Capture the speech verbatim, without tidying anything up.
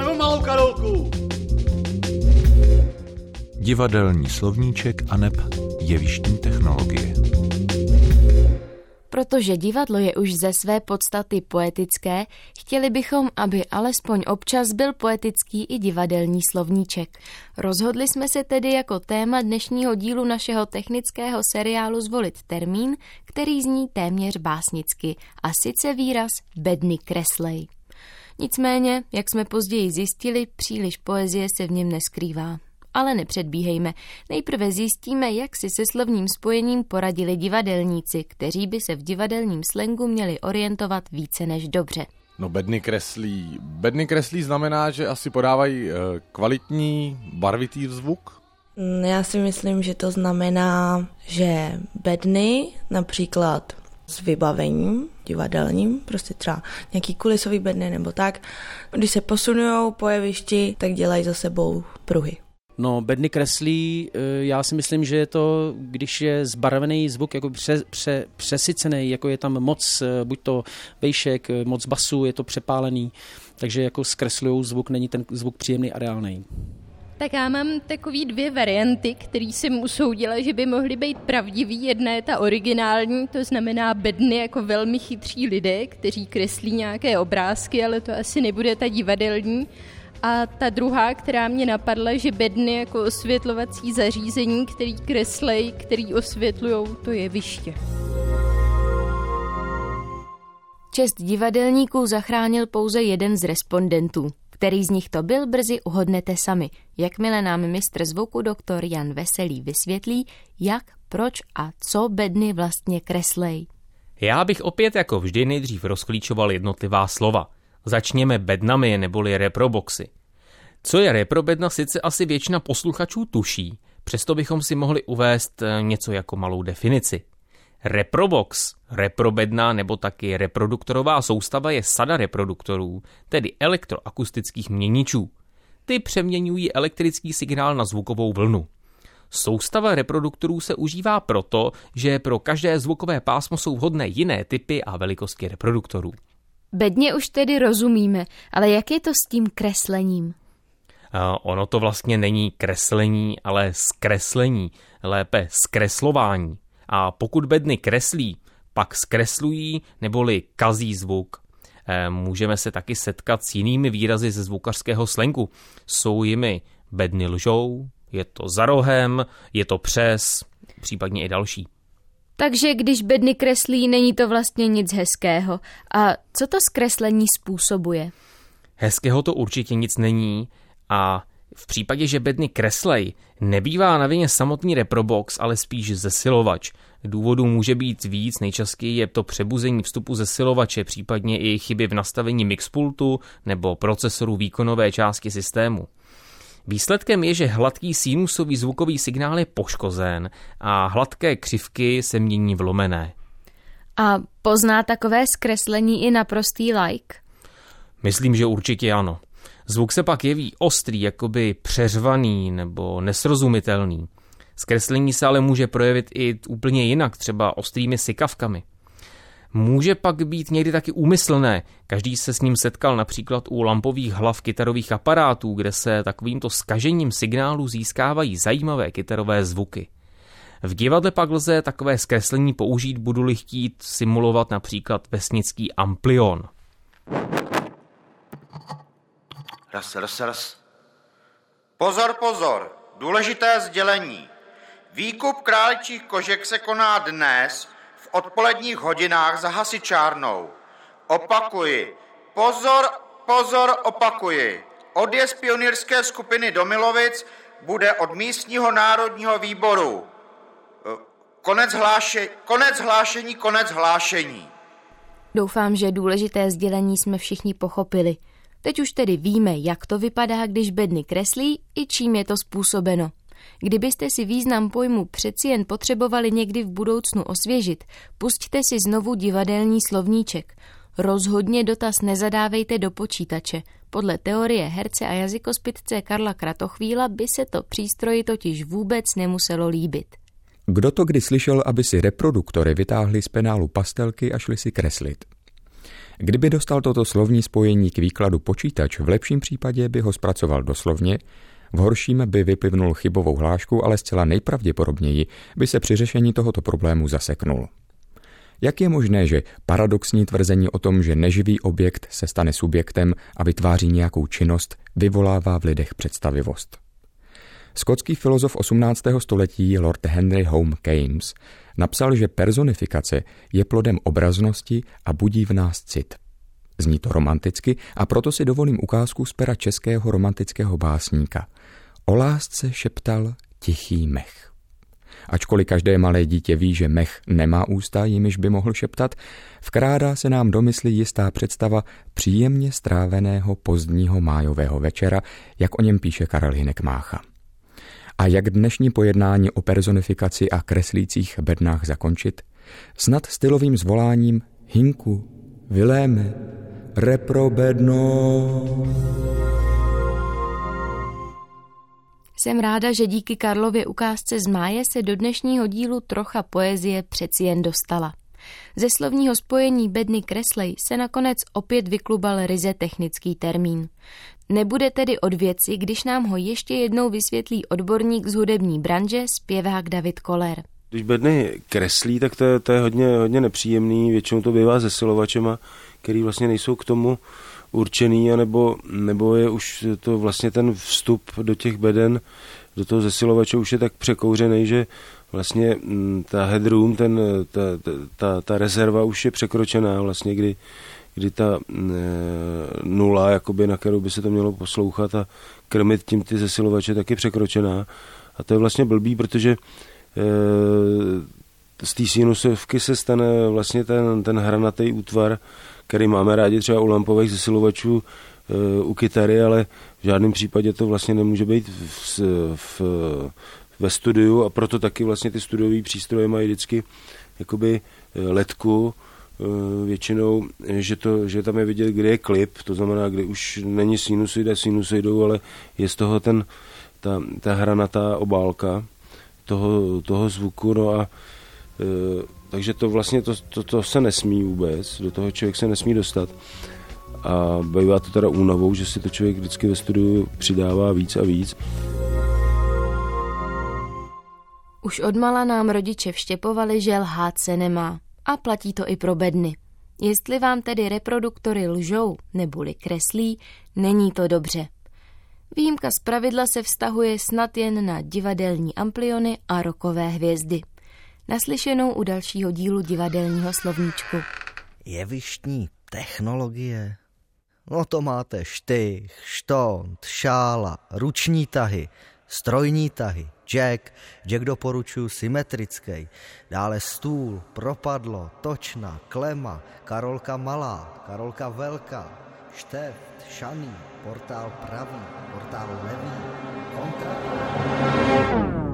nebo malou Karolku? Divadelní slovníček aneb jevištní technologie. Protože divadlo je už ze své podstaty poetické, chtěli bychom, aby alespoň občas byl poetický i divadelní slovníček. Rozhodli jsme se tedy jako téma dnešního dílu našeho technického seriálu zvolit termín, který zní téměř básnicky, a sice výraz bedny kreslej. Nicméně, jak jsme později zjistili, příliš poezie se v něm neskrývá. Ale nepředbíhejme. Nejprve zjistíme, jak si se slovním spojením poradili divadelníci, kteří by se v divadelním slangu měli orientovat více než dobře. No bedny kreslí. Bedny kreslí znamená, že asi podávají kvalitní, barvitý zvuk? Já si myslím, že to znamená, že bedny, například s vybavením divadelním, prostě třeba nějaký kulisový bedny nebo tak, když se posunujou po jevišti, tak dělají za sebou pruhy. No, bedny kreslí, já si myslím, že je to, když je zbarvený zvuk jako pře, pře, přesycený, jako je tam moc, buď to vejšek, moc basu, je to přepálený, takže jako zkreslujou zvuk, není ten zvuk příjemný a reálný. Tak já mám takový dvě varianty, které jsem usoudila, že by mohly být pravdivý. Jedna je ta originální, to znamená bedny jako velmi chytří lidé, kteří kreslí nějaké obrázky, ale to asi nebude ta divadelní. A ta druhá, která mě napadla, že bedny jako osvětlovací zařízení, který kreslej, který osvětlujou to jeviště. Čest divadelníků zachránil pouze jeden z respondentů. Který z nich to byl, brzy uhodnete sami, jakmile nám mistr zvuku doktor Jan Veselý vysvětlí, jak, proč a co bedny vlastně kreslej. Já bych opět jako vždy nejdřív rozklíčoval jednotlivá slova. Začněme bednami neboli reproboxy. Co je reprobedna, sice asi většina posluchačů tuší, přesto bychom si mohli uvést něco jako malou definici. Reprobox, reprobedna nebo taky reproduktorová soustava je sada reproduktorů, tedy elektroakustických měničů. Ty přeměňují elektrický signál na zvukovou vlnu. Soustava reproduktorů se užívá proto, že pro každé zvukové pásmo jsou vhodné jiné typy a velikosti reproduktorů. Bedně už tedy rozumíme, ale jak je to s tím kreslením? Uh, ono to vlastně není kreslení, ale zkreslení, lépe zkreslování. A pokud bedny kreslí, pak zkreslují neboli kazí zvuk. E, můžeme se taky setkat s jinými výrazy ze zvukařského slangu. Jsou jimi bedny lžou, je to za rohem, je to přes, případně i další. Takže když bedny kreslí, není to vlastně nic hezkého. A co to zkreslení způsobuje? Hezkého to určitě nic není a v případě, že bedny kreslej, nebývá na vině samotný reprobox, ale spíš zesilovač. Důvodů může být víc, nejčastěji je to přebuzení vstupu zesilovače, případně i chyby v nastavení mixpultu nebo procesoru výkonové části systému. Výsledkem je, že hladký sinusový zvukový signál je poškozen a hladké křivky se mění v lomené. A pozná takové zkreslení i naprostý laik? Myslím, že určitě ano. Zvuk se pak jeví ostrý, jakoby přeřvaný nebo nesrozumitelný. Zkreslení se ale může projevit i úplně jinak, třeba ostrými sykavkami. Může pak být někdy taky úmyslné. Každý se s ním setkal například u lampových hlav kytarových aparátů, kde se takovýmto zkažením signálu získávají zajímavé kytarové zvuky. V divadle pak lze takové zkreslení použít, budu-li chtít simulovat například vesnický amplion. Raz, raz, raz. Pozor, pozor, důležité sdělení. Výkup králičích kožek se koná dnes v odpoledních hodinách za hasičárnou. Opakuji. Pozor, pozor, opakuji. Odjezd pionýrské skupiny do Milovic bude od místního národního výboru. Konec, hláše, konec hlášení, konec hlášení. Doufám, že důležité sdělení jsme všichni pochopili. Teď už tedy víme, jak to vypadá, když bedny kreslí i čím je to způsobeno. Kdybyste si význam pojmu přeci jen potřebovali někdy v budoucnu osvěžit, pusťte si znovu divadelní slovníček. Rozhodně dotaz nezadávejte do počítače. Podle teorie herce a jazykospitce Karla Kratochvíla by se to přístroji totiž vůbec nemuselo líbit. Kdo to kdy slyšel, aby si reproduktory vytáhli z penálu pastelky a šli si kreslit? Kdyby dostal toto slovní spojení k výkladu počítač, v lepším případě by ho zpracoval doslovně, v horším by vyplivnul chybovou hlášku, ale zcela nejpravděpodobněji by se při řešení tohoto problému zaseknul. Jak je možné, že paradoxní tvrzení o tom, že neživý objekt se stane subjektem a vytváří nějakou činnost, vyvolává v lidech představivost? Skotský filozof osmnáctého století Lord Henry Home Keynes napsal, že personifikace je plodem obraznosti a budí v nás cit. Zní to romanticky a proto si dovolím ukázku z pera českého romantického básníka. O lásce šeptal tichý mech. Ačkoliv každé malé dítě ví, že mech nemá ústa, jimiž by mohl šeptat, vkrádá se nám do mysli jistá představa příjemně stráveného pozdního májového večera, jak o něm píše Karel Hynek Mácha. A jak dnešní pojednání o personifikaci a kreslících bednách zakončit? Snad stylovým zvoláním Hinku, Viléme, reprobedno. Jsem ráda, že díky Karlově ukázce z máje se do dnešního dílu trocha poezie přeci jen dostala. Ze slovního spojení bedny kreslej se nakonec opět vyklubal ryze technický termín. Nebude tedy od věci, když nám ho ještě jednou vysvětlí odborník z hudební branže, zpěvák David Koller. Když bedny kreslí, tak to je, to je hodně, hodně nepříjemný, většinou to bývá zesilovačema, který vlastně nejsou k tomu určený, anebo, nebo je už to vlastně ten vstup do těch beden, do toho zesilovače už je tak překouřený, že vlastně ta headroom, ten, ta, ta, ta rezerva už je překročená, vlastně kdy, kdy ta e, nula, jakoby, na kterou by se to mělo poslouchat a krmit tím ty zesilovače, tak je překročená. A to je vlastně blbý, protože e, z té sinusovky se stane vlastně ten, ten hranatý útvar, který máme rádi třeba u lampových zesilovačů, e, u kytary, ale v žádném případě to vlastně nemůže být v, v, ve studiu a proto taky vlastně ty studiové přístroje mají vždycky jakoby ledku e, většinou, že, to, že tam je vidět, kde je klip, to znamená, kdy už není sinusoida sinusoidou, ale je z toho ten, ta, ta hranatá obálka toho, toho zvuku, no a e, takže to vlastně to, to, to se nesmí vůbec, do toho člověk se nesmí dostat. A bývá to teda únavou, že si to člověk vždycky ve studiu přidává víc a víc. Už odmala nám rodiče vštěpovali, že lhát se nemá. A platí to i pro bedny. Jestli vám tedy reproduktory lžou neboli kreslí, není to dobře. Výjimka zpravidla se vztahuje snad jen na divadelní ampliony a rockové hvězdy. Naslyšenou u dalšího dílu divadelního slovníčku. Jevištní technologie? No to máte štych, štont, šála, ruční tahy, strojní tahy, jack, jack doporučuji symetrický, dále stůl, propadlo, točna, klema, karolka malá, karolka velká, šteft, šaný, portál pravý, portál levý, kontrakt.